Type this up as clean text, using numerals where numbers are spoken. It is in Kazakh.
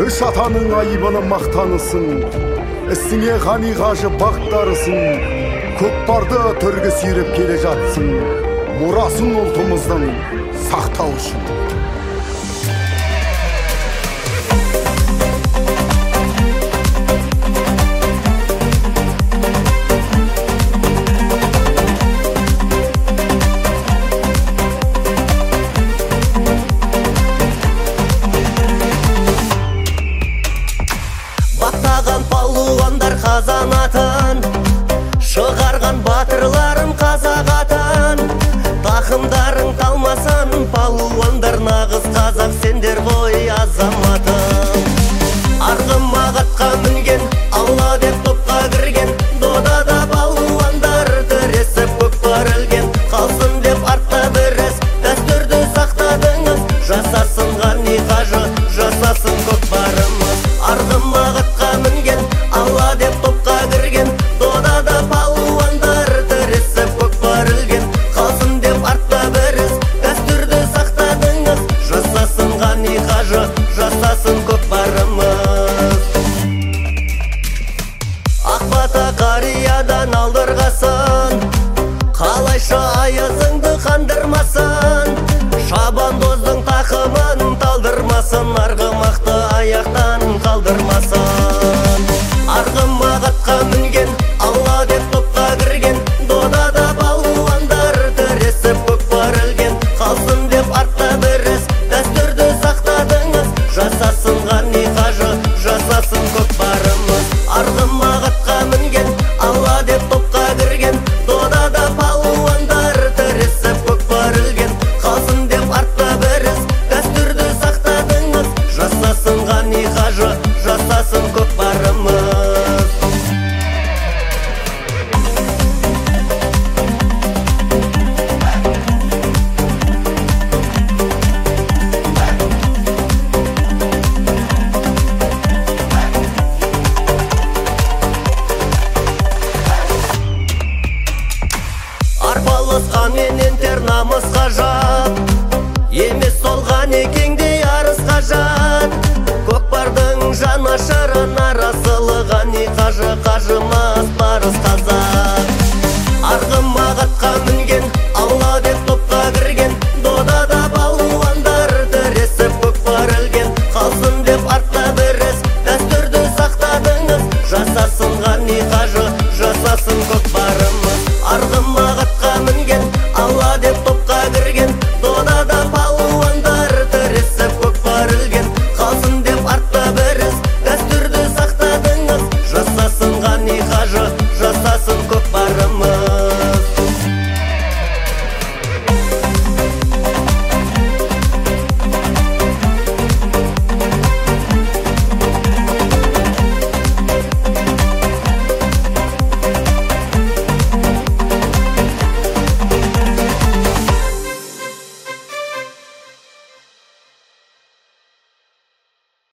үш атаның айыбыны мақтанысың, ісіңе ғани қажы бақтарысың, көкпарды төрге сүйреп келе жатсың, мұрасын ұлтымыздың сақтау үшін. Бақтаған палуандар қазанатын, шығарған батырларым қазақ атын. Тақымдарың талмасын, палуандар нағыз қазақ, сендер ғой азаматын. Арғыма қатқа мінген, алла деп топқа кірген, додада палуандар тіресіп көкпар ілген. Қалсын деп артта бір іс, дәстүрді сақтадыңыз, жасасын ғани қажы, жасасын көкпарымыз. Арғыма қатқа мінген, алла деп топқа кірген, додада палуандар тіресіп көкпар ілген. Қалсын деп артта бір іс, дәстүрді сақтадыңыз, жасасын ғани қажы, жасасын көкпарымыз. Ақбата қариядан алдырғасын, қалайша айызыңды қандырмасын. Шабандоздың тақымын талдырмасын, арғымақты аяқтан қалдырмасын. Арғыма қатқа мінген, алла деп топқа кірген, додада палуандар тіресіп көкпар ілген. Қалсын деп артта бір іс, дәстүрді сақтадыңыз, жасасын ғани қажы, жасасын көкпарымыз. Арғыма қатқа мінген, алла деп топқа кірген, додада палуандар тіресіп көкпар ілген. Қалсын деп артта бір іс, дәстүрді сақтадыңыз, жасасын ғани қажы, жасасын көкпарымыз. Арпалысқанменен тер намысқа жат, емес сол ғани кеңдей арысқа жат. Көкпардың жанашырын арасылы ғани қажы, қажымас барыс қазақ. Арғыма қатқа мінген, алла деп топқа кірген, додада палуандар тіресіп көкпар ілген. Қалсын деп артта бір іс, дәстүрді сақтадыңыз, жасасын ғани қажы, жасасын көкпарымыз. Арғыма қатқа мінген, алла деп топқа кірген, дода